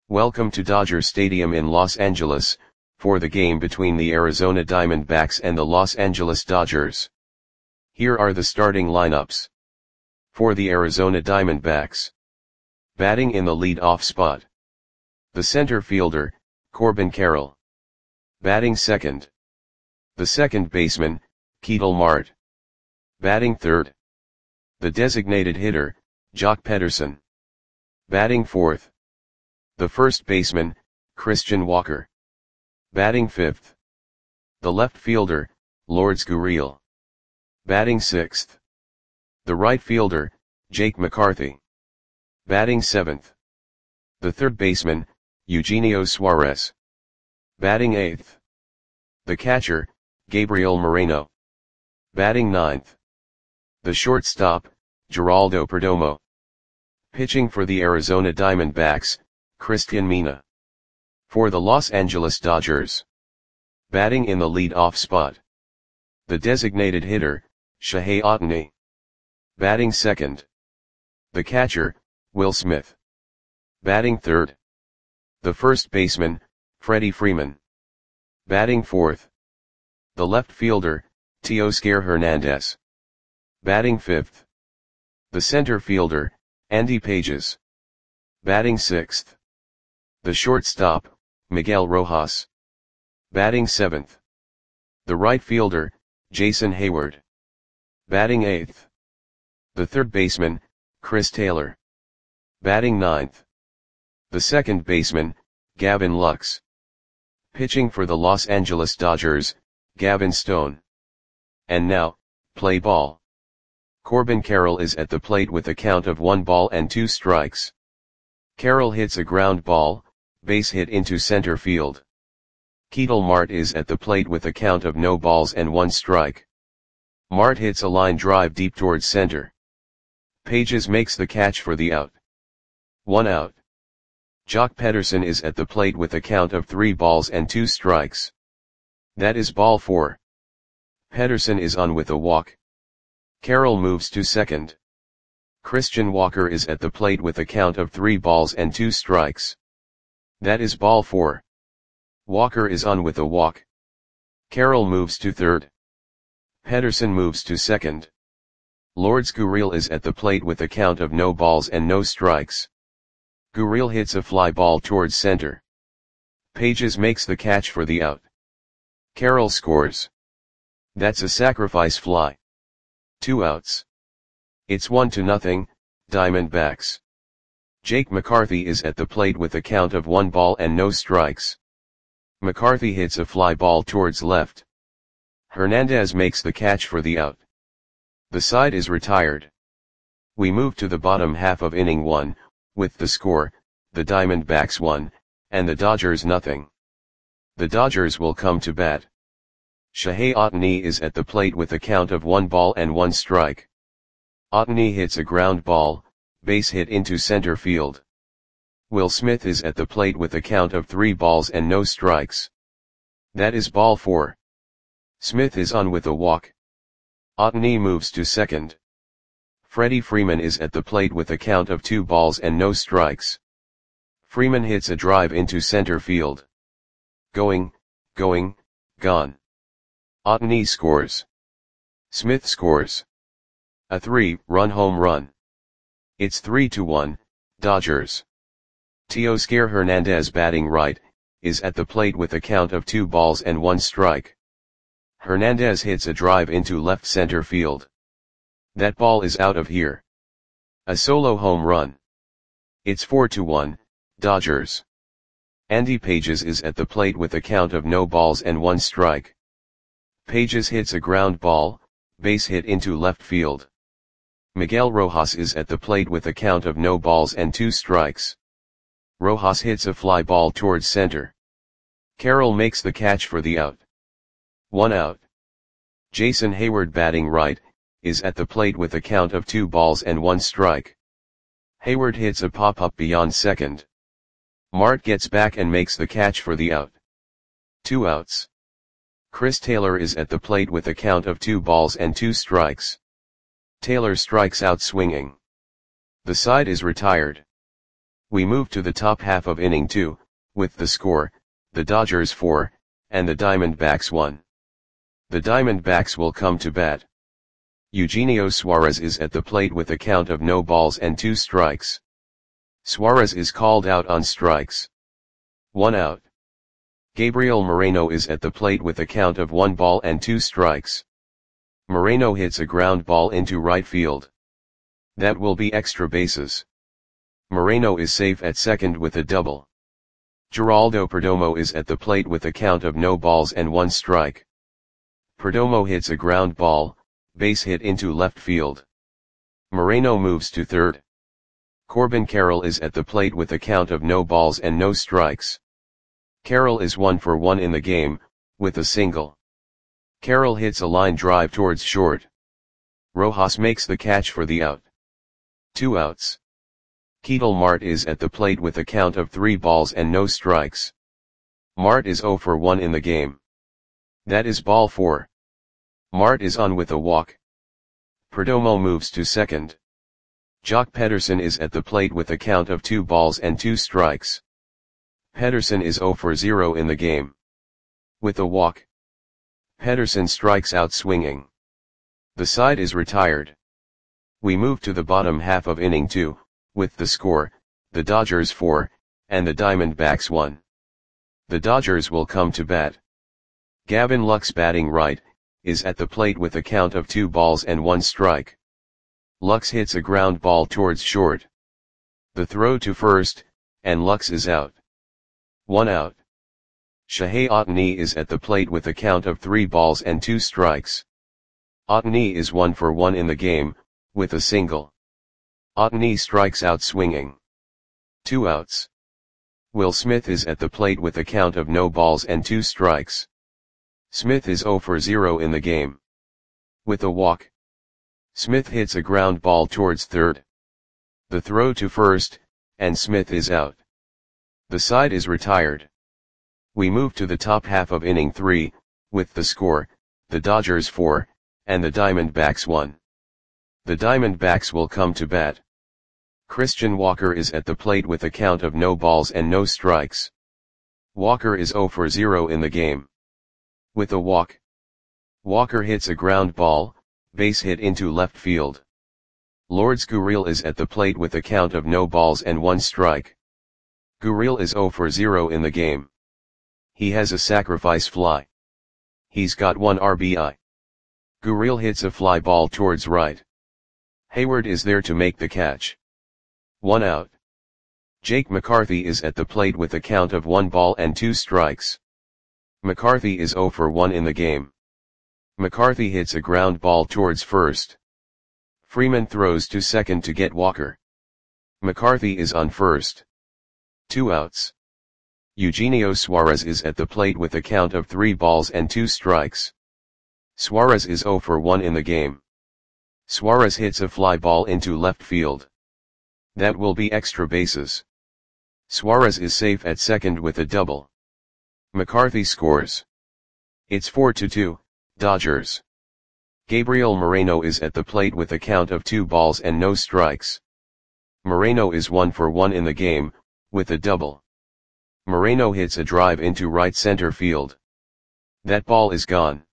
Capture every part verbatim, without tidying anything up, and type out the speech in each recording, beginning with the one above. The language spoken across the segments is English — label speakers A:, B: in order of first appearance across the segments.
A: Welcome to Dodger Stadium in Los Angeles, for the game between the Arizona Diamondbacks and the Los Angeles Dodgers. Here are the starting lineups. For the Arizona Diamondbacks. Batting in the lead-off spot. The center fielder, Corbin Carroll. Batting second. The second baseman, Ketel Marte. Batting third. The designated hitter, Joc Pederson. Batting fourth. The first baseman, Christian Walker. Batting fifth. The left fielder, Lourdes Gurriel. Batting sixth. The right fielder, Jake McCarthy. Batting seventh. The third baseman, Eugenio Suarez. Batting eighth. The catcher, Gabriel Moreno. Batting ninth. The shortstop, Geraldo Perdomo. Pitching for the Arizona Diamondbacks, Cristian Mina. For the Los Angeles Dodgers. Batting in the lead-off spot. The designated hitter, Shohei Ohtani. Batting second. The catcher, Will Smith. Batting third. The first baseman, Freddie Freeman. Batting fourth. The left fielder, Teoscar Hernandez. Batting fifth. The center fielder, Andy Pages. Batting sixth. The shortstop, Miguel Rojas. Batting seventh. The right fielder, Jason Heyward. Batting eighth. The third baseman, Chris Taylor. Batting ninth. The second baseman, Gavin Lux. Pitching for the Los Angeles Dodgers, Gavin Stone. And now, play ball. Corbin Carroll is at the plate with a count of one ball and two strikes. Carroll hits a ground ball, base hit into center field. Ketel Marte is at the plate with a count of no balls and one strike. Marte hits a line drive deep towards center. Pages makes the catch for the out. One out. Joc Pederson is at the plate with a count of three balls and two strikes. That is ball four. Pederson is on with a walk. Carroll moves to second. Christian Walker is at the plate with a count of three balls and two strikes. That is ball four. Walker is on with a walk. Carroll moves to third. Pederson moves to second. Lourdes Gurriel is at the plate with a count of no balls and no strikes. Gurriel hits a fly ball towards center. Pages makes the catch for the out. Carroll scores. That's a sacrifice fly. Two outs. It's one to nothing, Diamondbacks. Jake McCarthy is at the plate with a count of one ball and no strikes. McCarthy hits a fly ball towards left. Hernandez makes the catch for the out. The side is retired. We move to the bottom half of inning one, with the score, the Diamondbacks one, and the Dodgers nothing. The Dodgers will come to bat. Shohei Ohtani is at the plate with a count of one ball and one strike. Ohtani hits a ground ball, base hit into center field. Will Smith is at the plate with a count of three balls and no strikes. That is ball four. Smith is on with a walk. Ohtani moves to second. Freddie Freeman is at the plate with a count of two balls and no strikes. Freeman hits a drive into center field. Going, going, gone. Ohtani scores. Smith scores. A three-run home run. It's three to one, Dodgers. Teoscar Hernandez batting right, is at the plate with a count of two balls and one strike. Hernandez hits a drive into left center field. That ball is out of here. A solo home run. It's four to one, Dodgers. Andy Pages is at the plate with a count of no balls and one strike. Pages hits a ground ball, base hit into left field. Miguel Rojas is at the plate with a count of no balls and two strikes. Rojas hits a fly ball towards center. Carroll makes the catch for the out. One out. Jason Heyward batting right, is at the plate with a count of two balls and one strike. Heyward hits a pop-up beyond second. Marte gets back and makes the catch for the out. Two outs. Chris Taylor is at the plate with a count of two balls and two strikes. Taylor strikes out swinging. The side is retired. We move to the top half of inning two, with the score, the Dodgers four, and the Diamondbacks one. The Diamondbacks will come to bat. Eugenio Suarez is at the plate with a count of no balls and two strikes. Suarez is called out on strikes. One out. Gabriel Moreno is at the plate with a count of one ball and two strikes. Moreno hits a ground ball into right field. That will be extra bases. Moreno is safe at second with a double. Geraldo Perdomo is at the plate with a count of no balls and one strike. Perdomo hits a ground ball, base hit into left field. Moreno moves to third. Corbin Carroll is at the plate with a count of no balls and no strikes. Carroll is one for one in the game, with a single. Carroll hits a line drive towards short. Rojas makes the catch for the out. Two outs. Ketel Marte is at the plate with a count of three balls and no strikes. Marte is zero for one in the game. That is ball four. Marte is on with a walk. Perdomo moves to second. Jock Pederson is at the plate with a count of two balls and two strikes. Pederson is zero for zero in the game. With a walk. Pederson strikes out swinging. The side is retired. We move to the bottom half of inning two, with the score, the Dodgers four, and the Diamondbacks one. The Dodgers will come to bat. Gavin Lux, batting right, is at the plate with a count of two balls and one strike. Lux hits a ground ball towards short. The throw to first, and Lux is out. One out. Shohei Ohtani is at the plate with a count of three balls and two strikes. Ohtani is one for one in the game, with a single. Ohtani strikes out swinging. Two outs. Will Smith is at the plate with a count of no balls and two strikes. Smith is zero for zero in the game. With a walk. Smith hits a ground ball towards third. The throw to first, and Smith is out. The side is retired. We move to the top half of inning three, with the score, the Dodgers four, and the Diamondbacks one. The Diamondbacks will come to bat. Christian Walker is at the plate with a count of no balls and no strikes. Walker is zero for zero in the game. With a walk. Walker hits a ground ball, base hit into left field. Lourdes Gurriel is at the plate with a count of no balls and one strike. Gurriel is zero for zero in the game. He has a sacrifice fly. He's got one R B I. Gurriel hits a fly ball towards right. Hayward is there to make the catch. One out. Jake McCarthy is at the plate with a count of one ball and two strikes. McCarthy is zero for one in the game. McCarthy hits a ground ball towards first. Freeman throws to second to get Walker. McCarthy is on first. Two outs. Eugenio Suarez is at the plate with a count of three balls and two strikes. Suarez is zero for one in the game. Suarez hits a fly ball into left field. That will be extra bases. Suarez is safe at second with a double. McCarthy scores. It's four to two, Dodgers. Gabriel Moreno is at the plate with a count of two balls and no strikes. Moreno is one for one in the game, with a double. Moreno hits a drive into right center field. That ball is gone.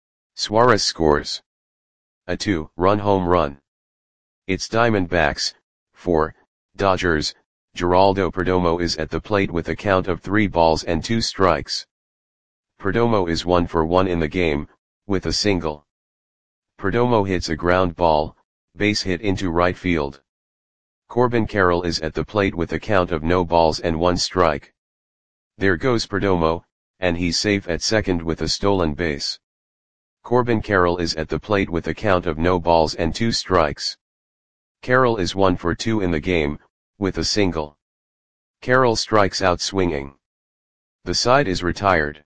A: Suarez scores. A two-run home run. It's Diamondbacks, four, Dodgers. Geraldo Perdomo is at the plate with a count of three balls and two strikes. Perdomo is one for one in the game, with a single. Perdomo hits a ground ball, base hit into right field. Corbin Carroll is at the plate with a count of no balls and one strike. There goes Perdomo, and he's safe at second with a stolen base. Corbin Carroll is at the plate with a count of no balls and two strikes. Carroll is one for two in the game, with a single. Carroll strikes out swinging. The side is retired.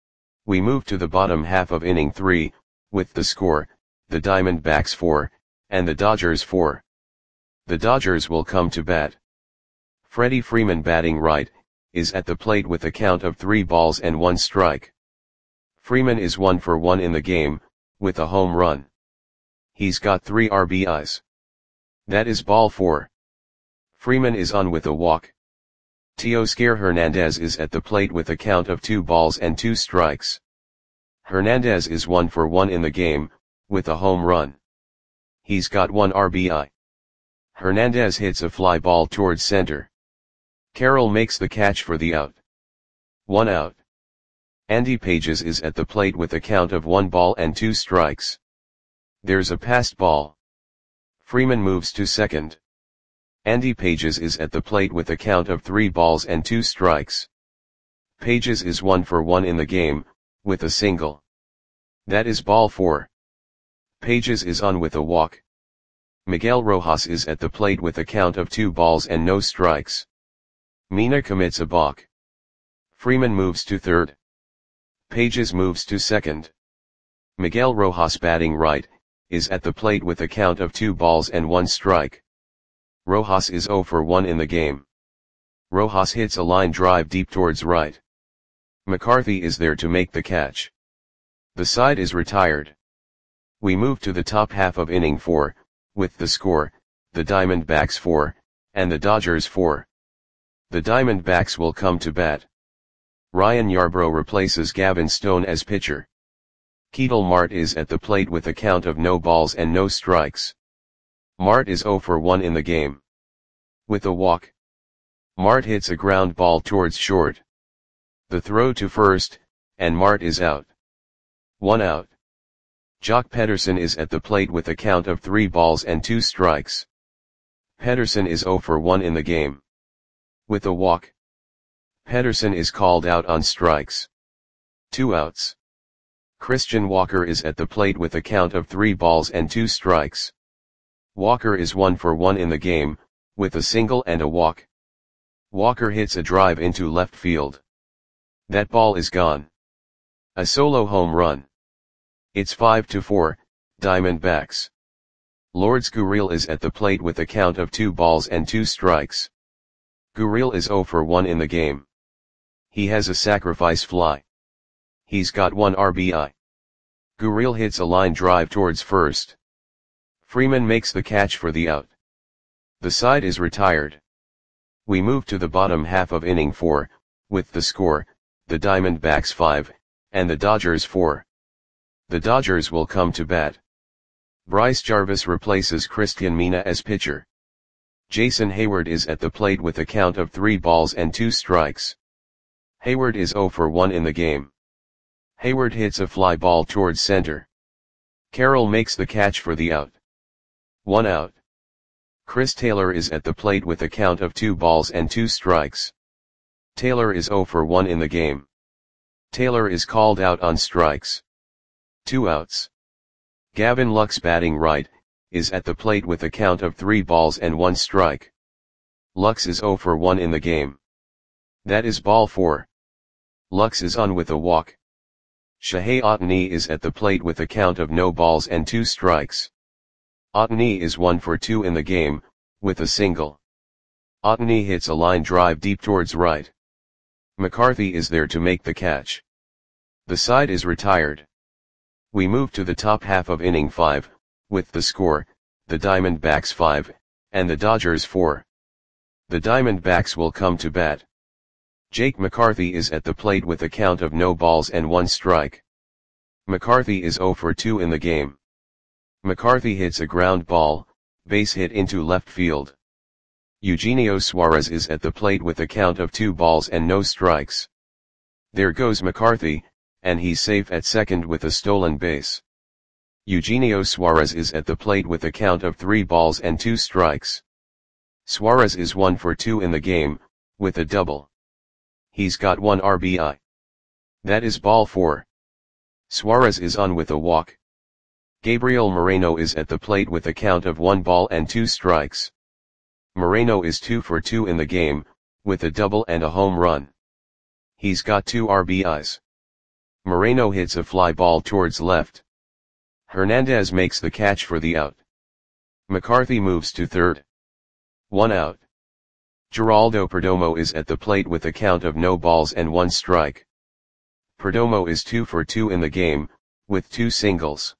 A: We move to the bottom half of inning three, with the score, the Diamondbacks four, and the Dodgers four. The Dodgers will come to bat. Freddie Freeman, batting right, is at the plate with a count of three balls and one strike. Freeman is one for one in the game, with a home run. He's got three R B Is. That is ball four. Freeman is on with a walk. Teoscar Hernandez is at the plate with a count of two balls and two strikes. Hernandez is one for one in the game, with a home run. He's got one R B I. Hernandez hits a fly ball towards center. Carroll makes the catch for the out. One out. Andy Pages is at the plate with a count of one ball and two strikes. There's a passed ball. Freeman moves to second. Andy Pages is at the plate with a count of three balls and two strikes. Pages is one for one in the game, with a single. That is ball four. Pages is on with a walk. Miguel Rojas is at the plate with a count of two balls and no strikes. Mina commits a balk. Freeman moves to third. Pages moves to second. Miguel Rojas, batting right, is at the plate with a count of two balls and one strike. Rojas is zero for one in the game. Rojas hits a line drive deep towards right. McCarthy is there to make the catch. The side is retired. We move to the top half of inning four, with the score, the Diamondbacks four, and the Dodgers four. The Diamondbacks will come to bat. Ryan Yarbrough replaces Gavin Stone as pitcher. Ketel Marte is at the plate with a count of no balls and no strikes. Marte is zero for one in the game. With a walk. Marte hits a ground ball towards short. The throw to first, and Marte is out. One out. Jock Pederson is at the plate with a count of three balls and two strikes. Pederson is zero for one in the game. With a walk. Pederson is called out on strikes. Two outs. Christian Walker is at the plate with a count of three balls and two strikes. Walker is one for one in the game, with a single and a walk. Walker hits a drive into left field. That ball is gone. A solo home run. It's five to four, Diamondbacks. Lourdes Gurriel is at the plate with a count of two balls and two strikes. Gurriel is zero for one in the game. He has a sacrifice fly. He's got one R B I. Gurriel hits a line drive towards first. Freeman makes the catch for the out. The side is retired. We move to the bottom half of inning four, with the score, the Diamondbacks five, and the Dodgers four. The Dodgers will come to bat. Bryce Jarvis replaces Christian Mina as pitcher. Jason Hayward is at the plate with a count of three balls and two strikes. Hayward is zero for one in the game. Hayward hits a fly ball towards center. Carroll makes the catch for the out. One out. Chris Taylor is at the plate with a count of two balls and two strikes. Taylor is zero for one in the game. Taylor is called out on strikes. Two outs. Gavin Lux, batting right, is at the plate with a count of three balls and one strike. Lux is zero for one in the game. That is ball four. Lux is on with a walk. Shohei Ohtani is at the plate with a count of no balls and two strikes. Ohtani is one for two in the game, with a single. Ohtani hits a line drive deep towards right. McCarthy is there to make the catch. The side is retired. We move to the top half of inning five, with the score, the Diamondbacks five, and the Dodgers four. The Diamondbacks will come to bat. Jake McCarthy is at the plate with a count of no balls and one strike. McCarthy is zero for two in the game. McCarthy hits a ground ball, base hit into left field. Eugenio Suarez is at the plate with a count of two balls and no strikes. There goes McCarthy, and he's safe at second with a stolen base. Eugenio Suarez is at the plate with a count of three balls and two strikes. Suarez is one for two in the game, with a double. He's got one R B I. That is ball four. Suarez is on with a walk. Gabriel Moreno is at the plate with a count of one ball and two strikes. Moreno is two for two in the game, with a double and a home run. He's got two R B Is. Moreno hits a fly ball towards left. Hernandez makes the catch for the out. McCarthy moves to third. One out. Geraldo Perdomo is at the plate with a count of no balls and one strike. Perdomo is two for two in the game, with two singles.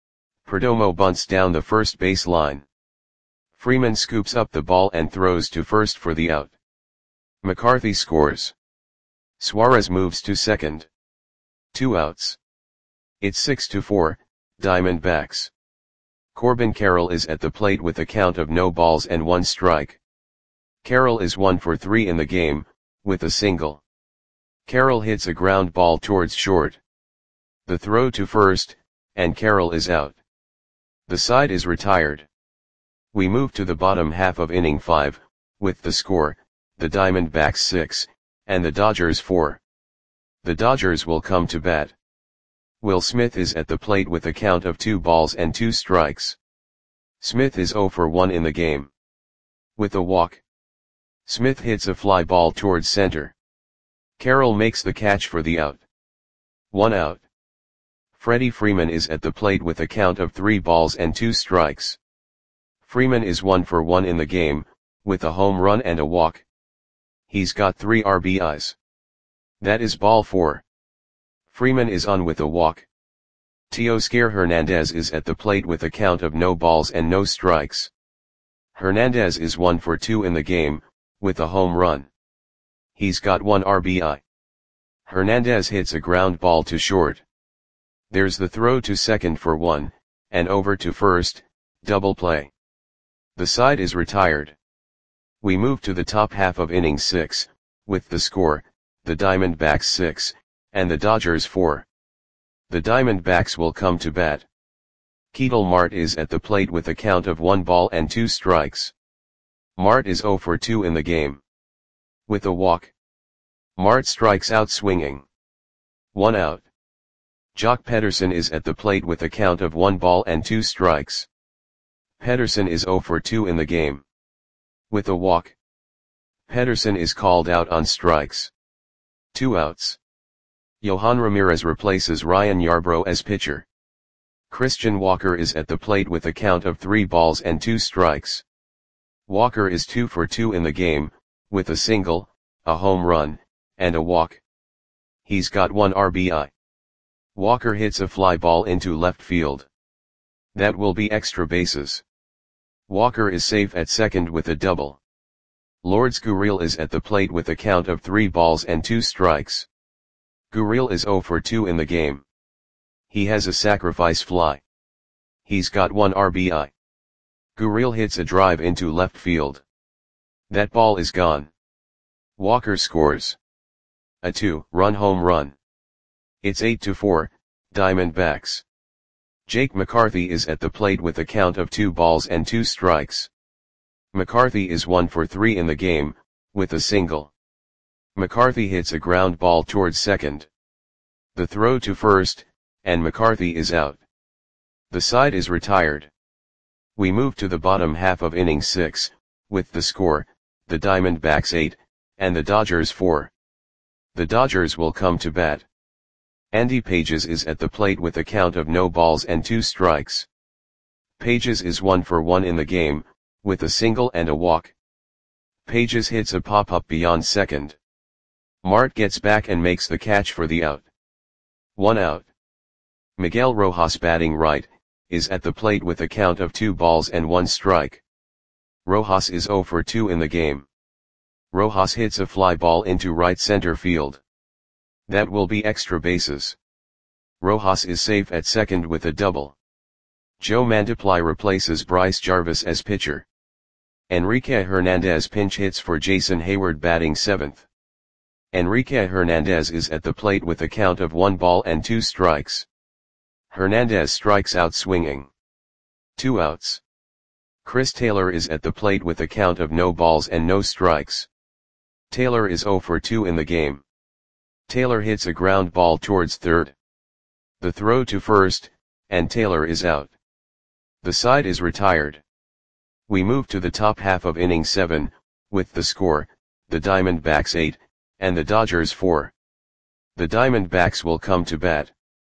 A: Perdomo bunts down the first base line. Freeman scoops up the ball and throws to first for the out. McCarthy scores. Suarez moves to second. Two outs. It's six to four, Diamondbacks. Corbin Carroll is at the plate with a count of no balls and one strike. Carroll is one for three in the game, with a single. Carroll hits a ground ball towards short. The throw to first, and Carroll is out. The side is retired. We move to the bottom half of inning five, with the score, the Diamondbacks six, and the Dodgers four. The Dodgers will come to bat. Will Smith is at the plate with a count of two balls and two strikes. Smith is zero for one in the game. With a walk. Smith hits a fly ball towards center. Carroll makes the catch for the out. One out. Freddie Freeman is at the plate with a count of three balls and two strikes. Freeman is one for one in the game, with a home run and a walk. He's got three R B Is. That is ball four. Freeman is on with a walk. Teoscar Hernandez is at the plate with a count of no balls and no strikes. Hernandez is one for two in the game, with a home run. He's got one R B I. Hernandez hits a ground ball to short. There's the throw to second for one, and over to first, double play. The side is retired. We move to the top half of inning six, with the score, the Diamondbacks six, and the Dodgers four. The Diamondbacks will come to bat. Ketel Marte is at the plate with a count of one ball and two strikes. Marte is zero for two in the game. With a walk. Marte strikes out swinging. One out. Jock Pederson is at the plate with a count of one ball and two strikes. Pederson is zero for two in the game. With a walk. Pederson is called out on strikes. Two outs. Yohan Ramirez replaces Ryan Yarbrough as pitcher. Christian Walker is at the plate with a count of three balls and two strikes. Walker is two for two in the game, with a single, a home run, and a walk. He's got one R B I. Walker hits a fly ball into left field. That will be extra bases. Walker is safe at second with a double. Lourdes Gurriel is at the plate with a count of three balls and two strikes. Gurriel is zero for two in the game. He has a sacrifice fly. He's got one R B I. Gurriel hits a drive into left field. That ball is gone. Walker scores a two-run home run. It's eight to four, Diamondbacks. Jake McCarthy is at the plate with a count of two balls and two strikes. McCarthy is one for three in the game, with a single. McCarthy hits a ground ball towards second. The throw to first, and McCarthy is out. The side is retired. We move to the bottom half of inning six, with the score, the Diamondbacks eight, and the Dodgers four. The Dodgers will come to bat. Andy Pages is at the plate with a count of no balls and two strikes. Pages is one for one in the game, with a single and a walk. Pages hits a pop-up beyond second. Marte gets back and makes the catch for the out. One out. Miguel Rojas, batting right, is at the plate with a count of two balls and one strike. Rojas is zero for two in the game. Rojas hits a fly ball into right center field. That will be extra bases. Rojas is safe at second with a double. Joe Mantiply replaces Bryce Jarvis as pitcher. Enrique Hernandez pinch hits for Jason Hayward, batting seventh. Enrique Hernandez is at the plate with a count of one ball and two strikes. Hernandez strikes out swinging. Two outs. Chris Taylor is at the plate with a count of no balls and no strikes. Taylor is zero for two in the game. Taylor hits a ground ball towards third. The throw to first, and Taylor is out. The side is retired. We move to the top half of inning seven, with the score, the Diamondbacks eight, and the Dodgers four. The Diamondbacks will come to bat.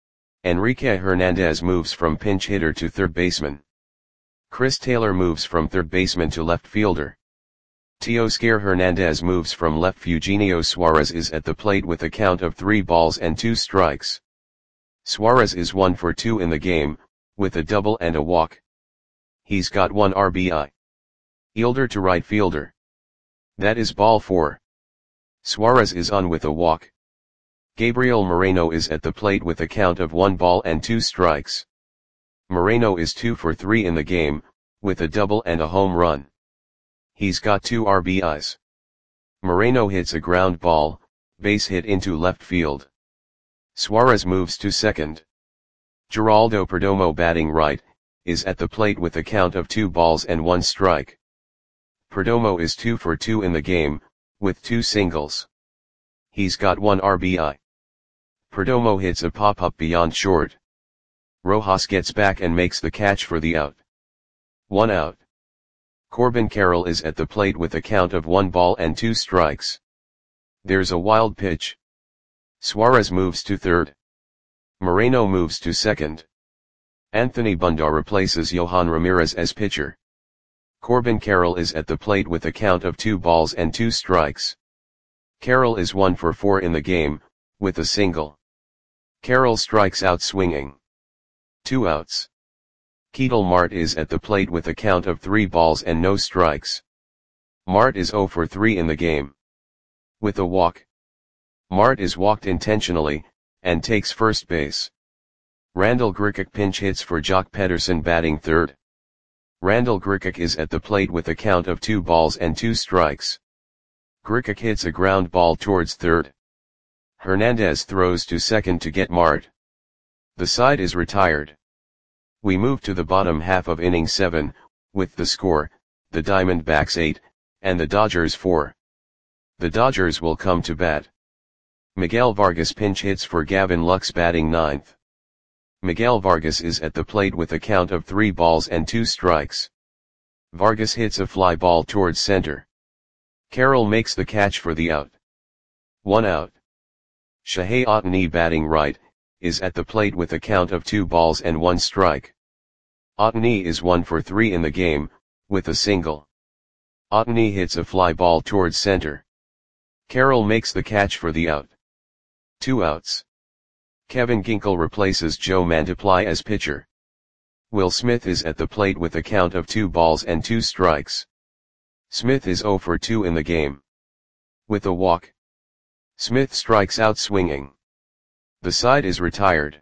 A: Enrique Hernandez moves from pinch hitter to third baseman. Chris Taylor moves from third baseman to left fielder. Teoscar Hernandez moves from left. Eugenio Suarez is at the plate with a count of three balls and two strikes. Suarez is one for two in the game, with a double and a walk. He's got one R B I. Fielder to right fielder. That is ball four. Suarez is on with a walk. Gabriel Moreno is at the plate with a count of one ball and two strikes. Moreno is two for three in the game, with a double and a home run. He's got two R B Is. Moreno hits a ground ball, base hit into left field. Suarez moves to second. Geraldo Perdomo, batting right, is at the plate with a count of two balls and one strike. Perdomo is two for two in the game, with two singles. He's got one R B I. Perdomo hits a pop-up beyond short. Rojas gets back and makes the catch for the out. One out. Corbin Carroll is at the plate with a count of one ball and two strikes. There's a wild pitch. Suarez moves to third. Moreno moves to second. Anthony Bunda replaces Johan Ramirez as pitcher. Corbin Carroll is at the plate with a count of two balls and two strikes. Carroll is one for four in the game, with a single. Carroll strikes out swinging. Two outs. Ketel Marte is at the plate with a count of three balls and no strikes. Marte is zero for three in the game. With a walk. Marte is walked intentionally, and takes first base. Randal Grichuk pinch hits for Jock Pederson, batting third. Randal Grichuk is at the plate with a count of two balls and two strikes. Grichuk hits a ground ball towards third. Hernandez throws to second to get Marte. The side is retired. We move to the bottom half of inning seven, with the score, the Diamondbacks eight, and the Dodgers four. The Dodgers will come to bat. Miguel Vargas pinch hits for Gavin Lux, batting ninth. Miguel Vargas is at the plate with a count of three balls and two strikes. Vargas hits a fly ball towards center. Carroll makes the catch for the out. One out. Shohei Ohtani, batting right, is at the plate with a count of two balls and one strike. Ohtani is one for three in the game, with a single. Ohtani hits a fly ball towards center. Carroll makes the catch for the out. Two outs. Kevin Ginkel replaces Joe Mantiply as pitcher. Will Smith is at the plate with a count of two balls and two strikes. Smith is zero for two in the game. With a walk. Smith strikes out swinging. The side is retired.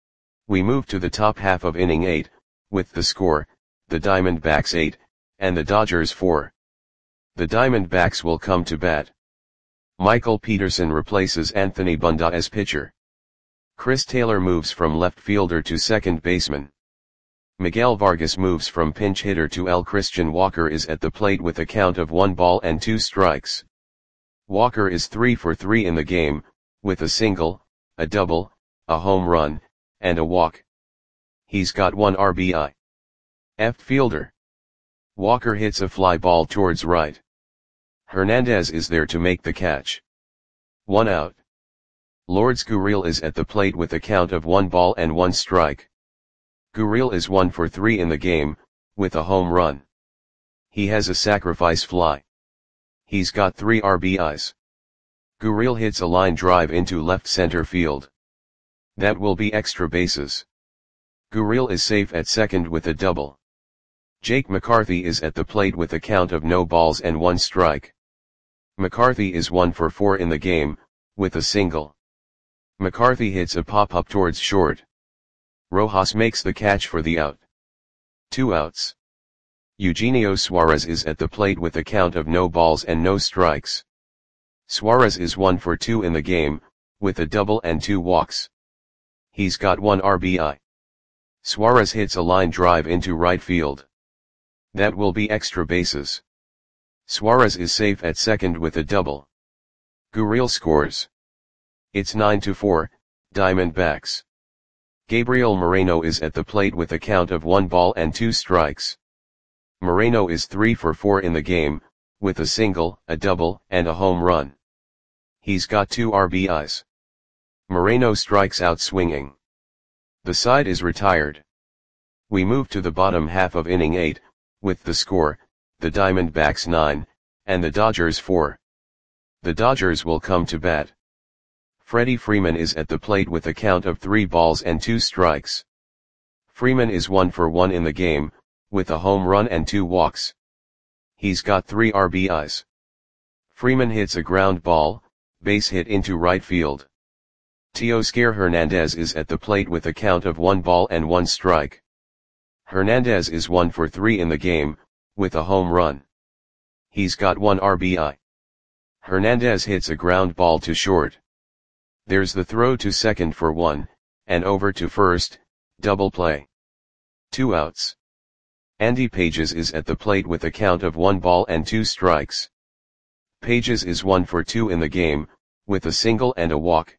A: We move to the top half of inning eight, with the score, the Diamondbacks eight, and the Dodgers four. The Diamondbacks will come to bat. Michael Peterson replaces Anthony Bunda as pitcher. Chris Taylor moves from left fielder to second baseman. Miguel Vargas moves from pinch hitter to L. Christian Walker is at the plate with a count of one ball and two strikes. Walker is three for three in the game, with a single, a double, a home run, and a walk. He's got one R B I. Left fielder. Walker hits a fly ball towards right. Hernandez is there to make the catch. One out. Lourdes Gurriel is at the plate with a count of one ball and one strike. Gurriel is one for three in the game, with a home run. He has a sacrifice fly. He's got three R B Is. Gurriel hits a line drive into left center field. That will be extra bases. Gurriel is safe at second with a double. Jake McCarthy is at the plate with a count of no balls and one strike. McCarthy is one for four in the game, with a single. McCarthy hits a pop-up towards short. Rojas makes the catch for the out. Two outs. Eugenio Suarez is at the plate with a count of no balls and no strikes. Suarez is one for two in the game, with a double and two walks. He's got one R B I. Suarez hits a line drive into right field. That will be extra bases. Suarez is safe at second with a double. Gurriel scores. It's nine to four, Diamondbacks. Gabriel Moreno is at the plate with a count of one ball and two strikes. Moreno is three for four in the game, with a single, a double, and a home run. He's got two R B Is. Moreno strikes out swinging. The side is retired. We move to the bottom half of inning eight, with the score, the Diamondbacks nine, and the Dodgers four. The Dodgers will come to bat. Freddie Freeman is at the plate with a count of three balls and two strikes. Freeman is one for one in the game, with a home run and two walks. He's got three R B Is. Freeman hits a ground ball, base hit into right field. Teoscar Hernandez is at the plate with a count of one ball and one strike. Hernandez is one for three in the game, with a home run. He's got one R B I. Hernandez hits a ground ball to short. There's the throw to second for one, and over to first, double play. Two outs. Andy Pages is at the plate with a count of one ball and two strikes. Pages is one for two in the game, with a single and a walk.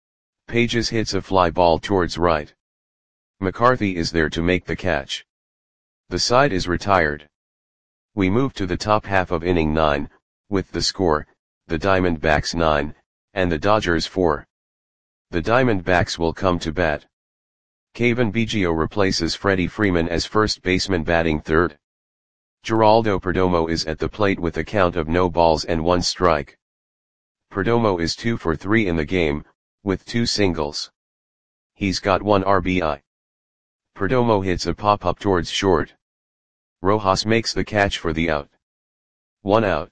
A: Pages hits a fly ball towards right. McCarthy is there to make the catch. The side is retired. We move to the top half of inning nine, with the score, the Diamondbacks nine, and the Dodgers four. The Diamondbacks will come to bat. Cavan Biggio replaces Freddie Freeman as first baseman batting third. Geraldo Perdomo is at the plate with a count of no balls and one strike. Perdomo is two for three in the game, with two singles. He's got one R B I. Perdomo hits a pop-up towards short. Rojas makes the catch for the out. One out.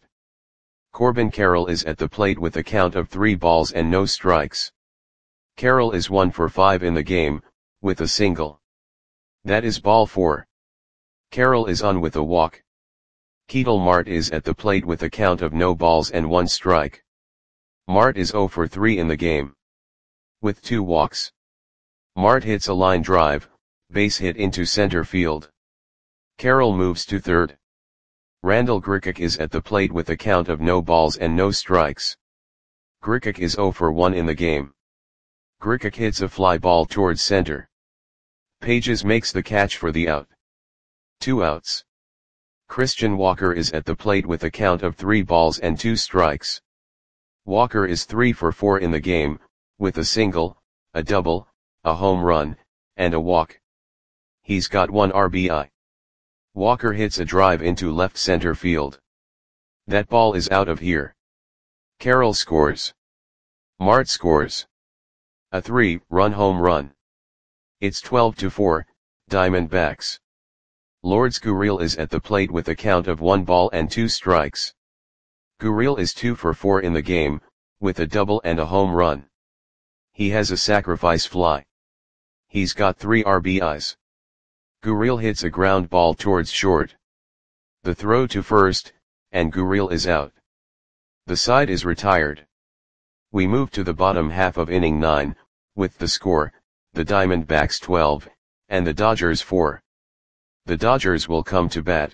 A: Corbin Carroll is at the plate with a count of three balls and no strikes. Carroll is one for five in the game, with a single. That is ball four. Carroll is on with a walk. Ketel Marte is at the plate with a count of no balls and one strike. Marte is zero for three in the game, with two walks. Marte hits a line drive, base hit into center field. Carroll moves to third. Randall Grichuk is at the plate with a count of no balls and no strikes. Grichuk is zero for one in the game. Grichuk hits a fly ball towards center. Pages makes the catch for the out. Two outs. Christian Walker is at the plate with a count of three balls and two strikes. Walker is three for four in the game, with a single, a double, a home run, and a walk. He's got one R B I. Walker hits a drive into left center field. That ball is out of here. Carroll scores. Marte scores. A three-run home run. It's twelve to four, Diamondbacks. Lourdes Gurriel is at the plate with a count of one ball and two strikes. Gurriel is two for four in the game, with a double and a home run. He has a sacrifice fly. He's got three R B Is. Gurriel hits a ground ball towards short. The throw to first, and Gurriel is out. The side is retired. We move to the bottom half of inning nine, with the score, the Diamondbacks twelve, and the Dodgers four. The Dodgers will come to bat.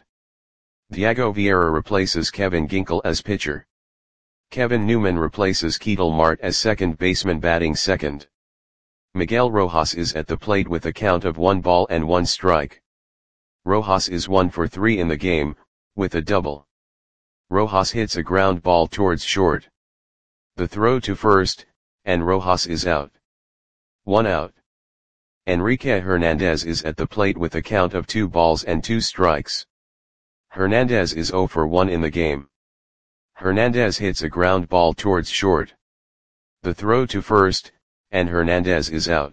A: Diego Vieira replaces Kevin Ginkel as pitcher. Kevin Newman replaces Ketel Marte as second baseman batting second. Miguel Rojas is at the plate with a count of one ball and one strike. Rojas is one for three in the game, with a double. Rojas hits a ground ball towards short. The throw to first, and Rojas is out. One out. Enrique Hernandez is at the plate with a count of two balls and two strikes. Hernandez is zero for one in the game. Hernandez hits a ground ball towards short. The throw to first, and Hernandez is out.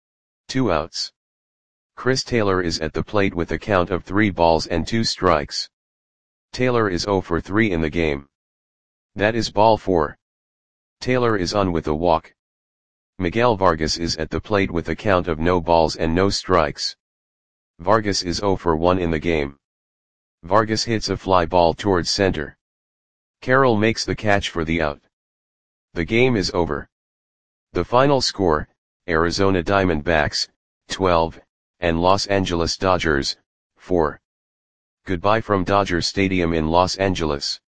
A: Two outs. Chris Taylor is at the plate with a count of three balls and two strikes. Taylor is zero for three in the game. That is ball four. Taylor is on with a walk. Miguel Vargas is at the plate with a count of no balls and no strikes. Vargas is zero for one in the game. Vargas hits a fly ball towards center. Carroll makes the catch for the out. The game is over. The final score, Arizona Diamondbacks, twelve, and Los Angeles Dodgers, four. Goodbye from Dodger Stadium in Los Angeles.